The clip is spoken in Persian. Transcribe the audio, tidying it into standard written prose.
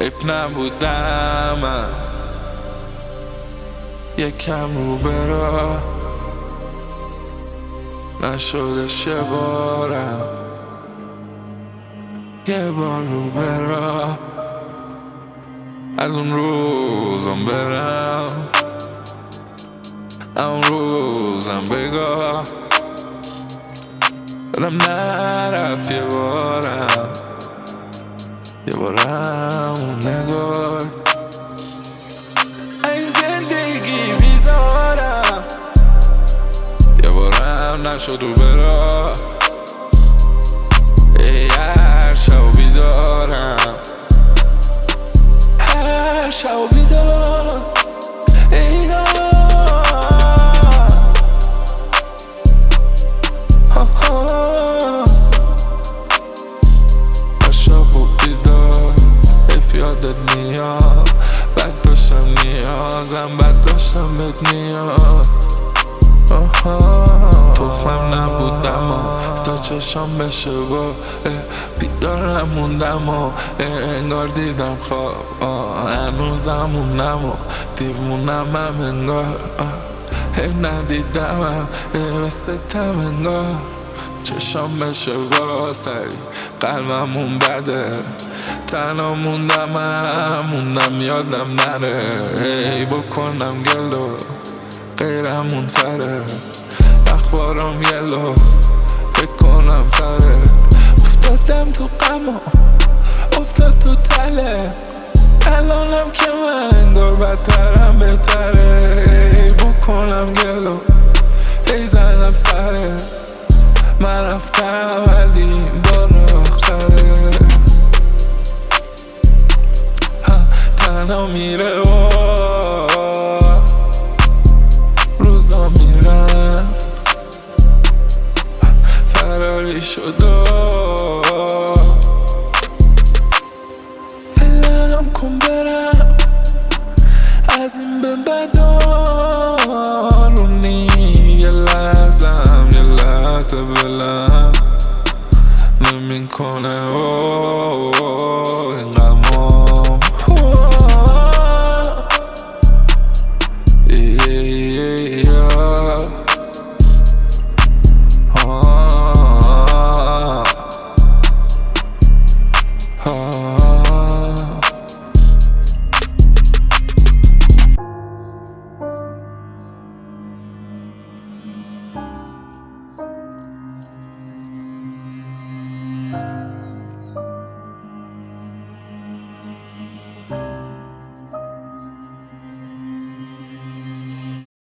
حیف نبودم من یکم رو برا نشدش یه بارم یه بار رو برا از اون روزم برم اون روزم بگاه دلم نرفت یه بارم اون نگاه این زندگی بیزارم یه بارم نشد رو برا هر شب بیدارم هر شب بیدار هر شب بیدار حیف یادت میاد بد داشتم نیازم بد داشتم بهت نیاز تخمم نبودم تا چشام بشه با بیدارم موندم انگار دیدم خواب هنوزم موندم دیوونم هم انگار ندیدمم مثل تم انگار چشام بشه با سری قلبمون بده تنها موندم یادم نره ای بکنم گلو غیرمون تره اخبارم یلو فکر کنم تره افتادم تو غما افتاد تو تله الانم که من انگار بدترم بهتره ای بکنم گلو ای زنم سره من رفتم ولی این بار آخره تنها میره روزا میرن فراری شده دلم کن برم از این به بدارونی یه لحظه بلند نمیکنه این غمام